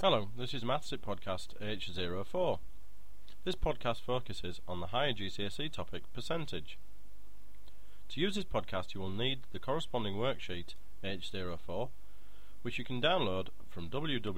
Hello, this is Mathsit Podcast H04. This podcast focuses on the higher GCSE topic percentage. To use this podcast you will need the corresponding worksheet H04, which you can download from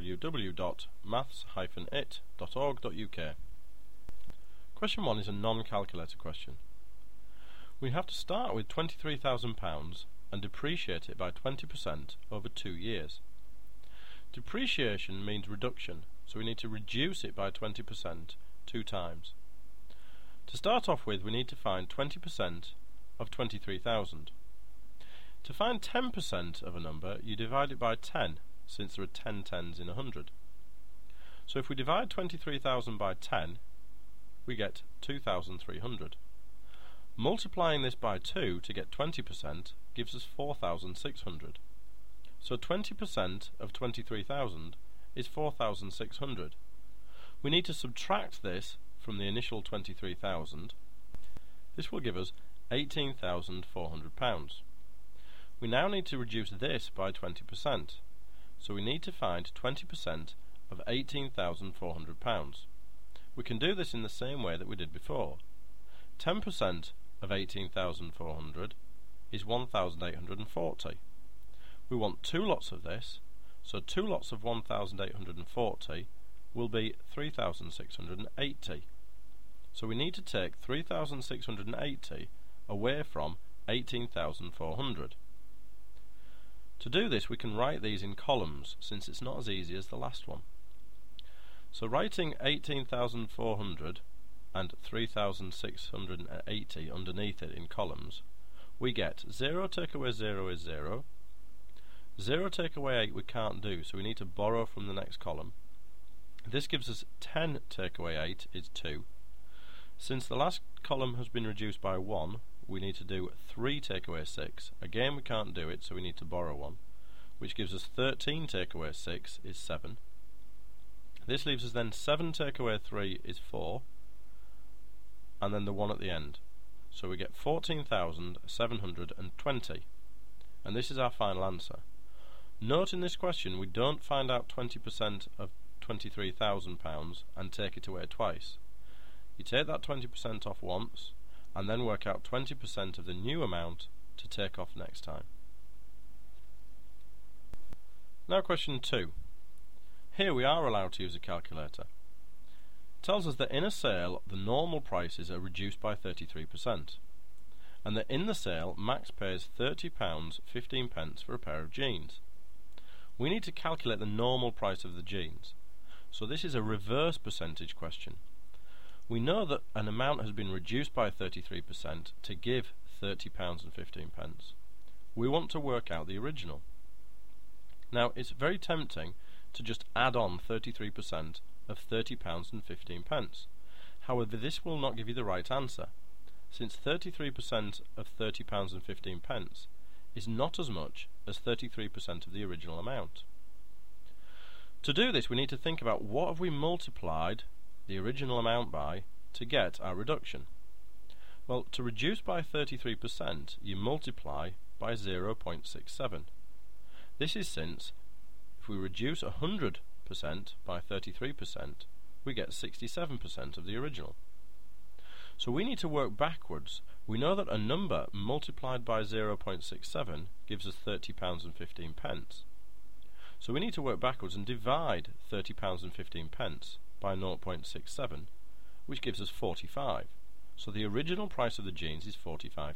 www.maths-it.org.uk. Question 1 is a non-calculator question. We have to start with £23,000 and depreciate it by 20% over 2 years. Depreciation means reduction, so we need to reduce it by 20% 2 times. To start off with, we need to find 20% of 23,000. To find 10% of a number, you divide it by 10, since there are 10 tens in 100. So if we divide 23,000 by 10, we get 2,300. Multiplying this by 2 to get 20% gives us 4,600. So 20% of 23,000 is 4,600. We need to subtract this from the initial 23,000. This will give us £18,400. We now need to reduce this by 20%. So we need to find 20% of £18,400. We can do this in the same way that we did before. 10% of 18,400 is 1,840. We want 2 lots of this, so 2 lots of 1,840 will be 3,680. So we need to take 3,680 away from 18,400. To do this we can write these in columns, since it's not as easy as the last one. So writing 18,400 and 3,680 underneath it in columns, we get 0 take away 0 is 0, 0 take away 8 we can't do, so we need to borrow from the next column. This gives us 10 take away 8 is 2. Since the last column has been reduced by 1, we need to do 3 take away 6. Again we can't do it, so we need to borrow 1, which gives us 13 take away 6 is 7. This leaves us then 7 take away 3 is 4, and then the 1 at the end. So we get 14,720, and this is our final answer. Note in this question we don't find out 20% of £23,000 and take it away twice. You take that 20% off once and then work out 20% of the new amount to take off next time. Now question 2. Here we are allowed to use a calculator. It tells us that in a sale the normal prices are reduced by 33%, and that in the sale Max pays £30.15 for a pair of jeans. We need to calculate the normal price of the jeans, so this is a reverse percentage question. We know that an amount has been reduced by 33% to give £30.15. We want to work out the original. Now it's very tempting to just add on 33% of £30.15. However, this will not give you the right answer, since 33% of £30.15 is not as much as 33% of the original amount. To do this we need to think about what have we multiplied the original amount by to get our reduction. Well, to reduce by 33% you multiply by 0.67. This is since if we reduce 100% by 33% we get 67% of the original. So we need to work backwards. We know that a number multiplied by 0.67 gives us £30.15. So we need to work backwards and divide £30.15 by 0.67, which gives us 45. So the original price of the jeans is £45.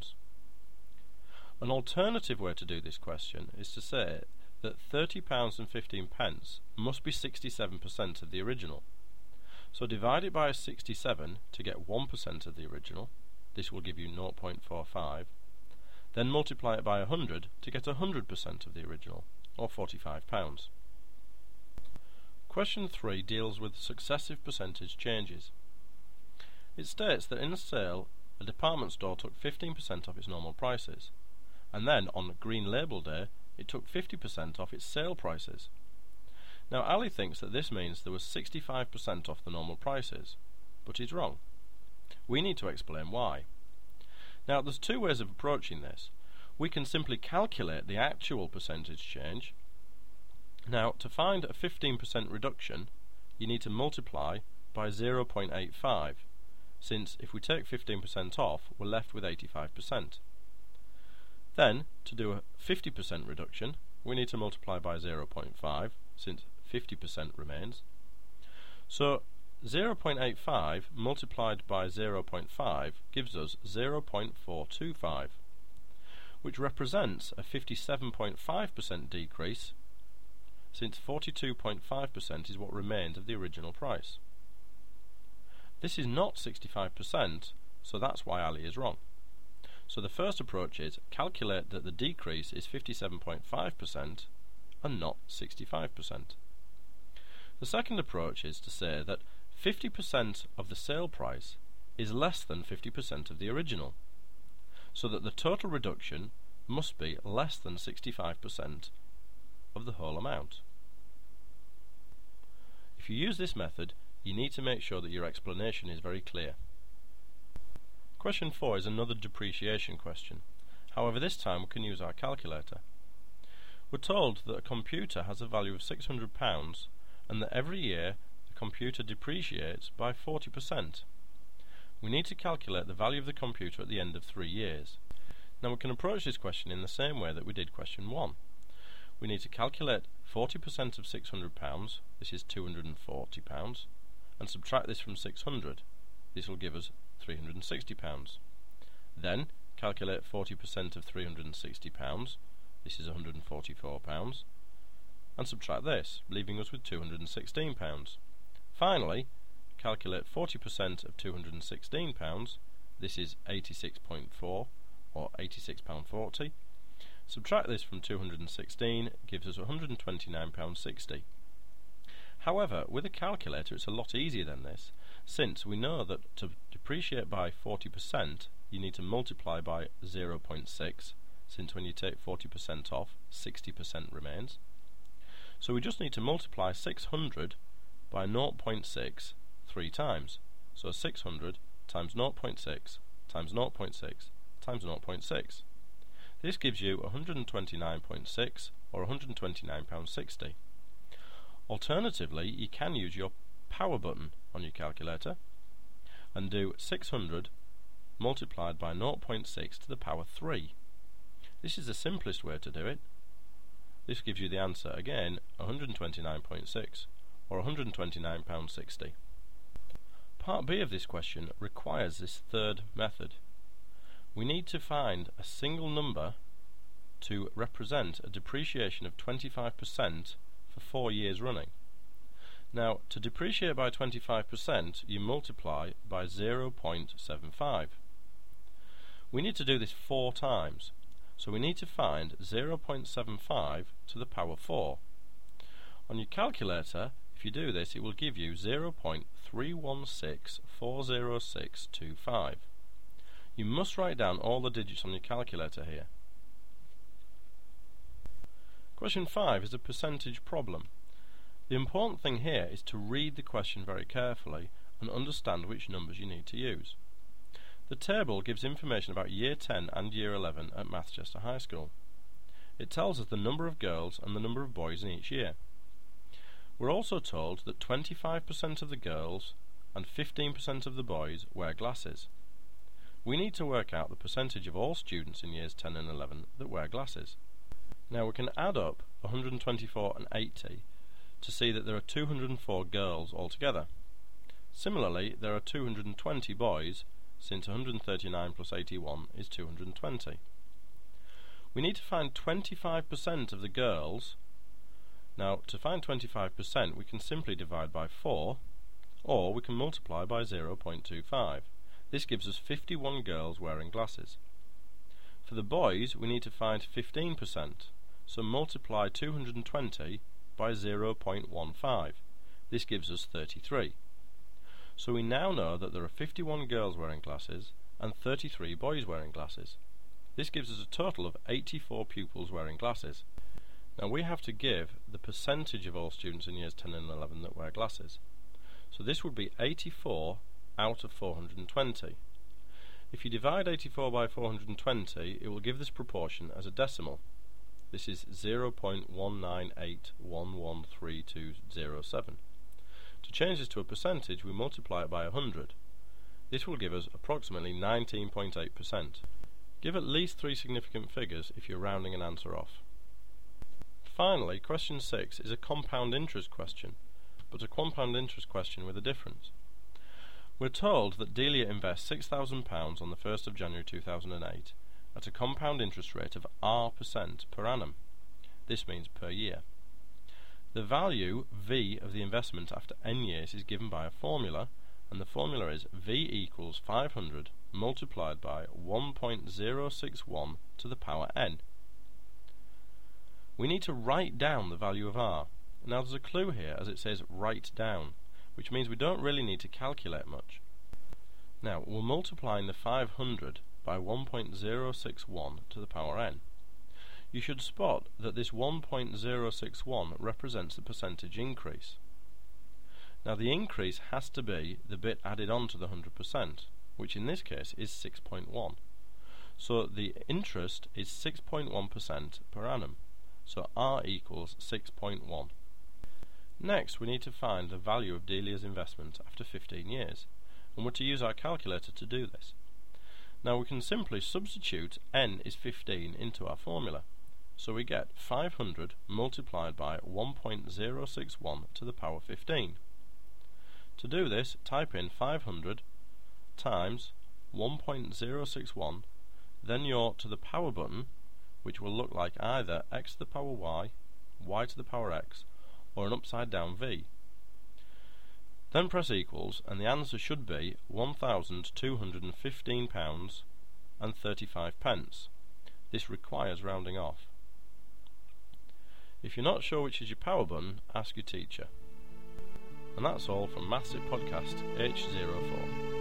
An alternative way to do this question is to say that £30.15 must be 67% of the original. So divide it by 67 to get 1% of the original. This will give you 0.45. Then multiply it by 100 to get 100% of the original, or £45. Question 3 deals with successive percentage changes. It states that in a sale, a department store took 15% off its normal prices, and then on Green Label Day, it took 50% off its sale prices. Now Ali thinks that this means there was 65% off the normal prices, but he's wrong. We need to explain why. Now there's 2 ways of approaching this. We can simply calculate the actual percentage change, Now, to find a 15% reduction, you need to multiply by 0.85, since if we take 15% off, we're left with 85%. Then, to do a 50% reduction, we need to multiply by 0.5, since 50% remains. So, 0.85 multiplied by 0.5 gives us 0.425, which represents a 57.5% decrease, since 42.5% is what remained of the original price. This is not 65%, so that's why Ali is wrong. So the first approach is calculate that the decrease is 57.5% and not 65%. The second approach is to say that 50% of the sale price is less than 50% of the original, so that the total reduction must be less than 65% of the whole amount. If you use this method, you need to make sure that your explanation is very clear. Question 4 is another depreciation question. However, this time we can use our calculator. We're told that a computer has a value of £600 and that every year the computer depreciates by 40%. We need to calculate the value of the computer at the end of 3 years. Now we can approach this question in the same way that we did question 1. We need to calculate 40% of £600, this is £240, and subtract this from 600. This will give us £360. Then calculate 40% of £360, this is £144, and subtract this, leaving us with £216. Finally, calculate 40% of £216, this is £86.4 or £86.40. Subtract this from 216 gives us £129.60. However, with a calculator it's a lot easier than this, since we know that to depreciate by 40% you need to multiply by 0.6, since when you take 40% off, 60% remains. So we just need to multiply 600 by 0.6 3 times. So 600 times 0.6 times 0.6 times 0.6. This gives you 129.6 or £129.60. Alternatively, you can use your power button on your calculator and do 600 multiplied by 0.6 to the power 3. This is the simplest way to do it. This gives you the answer, again, 129.6 or £129.60. Part B of this question requires this third method. We need to find a single number to represent a depreciation of 25% for 4 years running. Now, to depreciate by 25%, you multiply by 0.75. We need to do this 4 times, so we need to find 0.75 to the power 4. On your calculator, if you do this, it will give you 0.31640625. You must write down all the digits on your calculator here. Question 5 is a percentage problem. The important thing here is to read the question very carefully and understand which numbers you need to use. The table gives information about Year 10 and Year 11 at Mathchester High School. It tells us the number of girls and the number of boys in each year. We're also told that 25% of the girls and 15% of the boys wear glasses. We need to work out the percentage of all students in years 10 and 11 that wear glasses. Now we can add up 124 and 80 to see that there are 204 girls altogether. Similarly, there are 220 boys, since 139 plus 81 is 220. We need to find 25% of the girls. Now, to find 25%, we can simply divide by 4, or we can multiply by 0.25. This gives us 51 girls wearing glasses. For the boys, we need to find 15%, so multiply 220 by 0.15. This gives us 33. So we now know that there are 51 girls wearing glasses and 33 boys wearing glasses. This gives us a total of 84 pupils wearing glasses. Now we have to give the percentage of all students in years 10 and 11 that wear glasses. So this would be 84 out of 420. If you divide 84 by 420, it will give this proportion as a decimal. This is 0.198113207. To change this to a percentage, we multiply it by 100. This will give us approximately 19.8%. Give at least 3 significant figures if you're rounding an answer off. Finally, question 6 is a compound interest question, but a compound interest question with a difference. We're told that Delia invests £6,000 on the 1st of January 2008 at a compound interest rate of R% per annum. This means per year. The value V of the investment after n years is given by a formula, and the formula is V equals 500 multiplied by 1.061 to the power n. We need to write down the value of R. Now there's a clue here as it says write down, which means we don't really need to calculate much. Now we're multiplying the 500 by 1.061 to the power n. You should spot that this 1.061 represents the percentage increase. Now the increase has to be the bit added on to the 100%, which in this case is 6.1. So the interest is 6.1% per annum. So R equals 6.1. Next we need to find the value of Delia's investment after 15 years, and we're to use our calculator to do this. Now we can simply substitute n is 15 into our formula. So we get 500 multiplied by 1.061 to the power 15. To do this, type in 500 times 1.061, then your to the power button, which will look like either x to the power y, y to the power x, or an upside down v. Then press equals, and the answer should be £1,215.35. This requires rounding off. If you're not sure which is your power button, ask your teacher. And that's all from Maths It Podcast H04.